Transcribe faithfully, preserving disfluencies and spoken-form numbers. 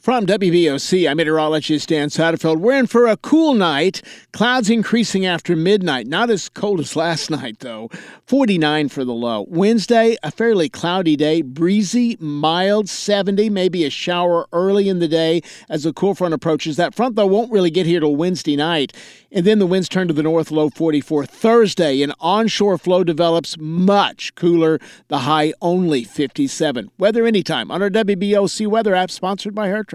From W B O C, I'm meteorologist Dan Satterfield. We're in for a cool night. Clouds increasing after midnight. Not as cold as last night, though. forty-nine for the low. Wednesday, a fairly cloudy day. Breezy, mild, seventy. Maybe a shower early in the day as the cool front approaches. That front, though, won't really get here till Wednesday night. And then the winds turn to the north, low forty-four. Thursday, an onshore flow develops much cooler. The high only fifty-seven. Weather anytime on our W B O C weather app, sponsored by Hertz.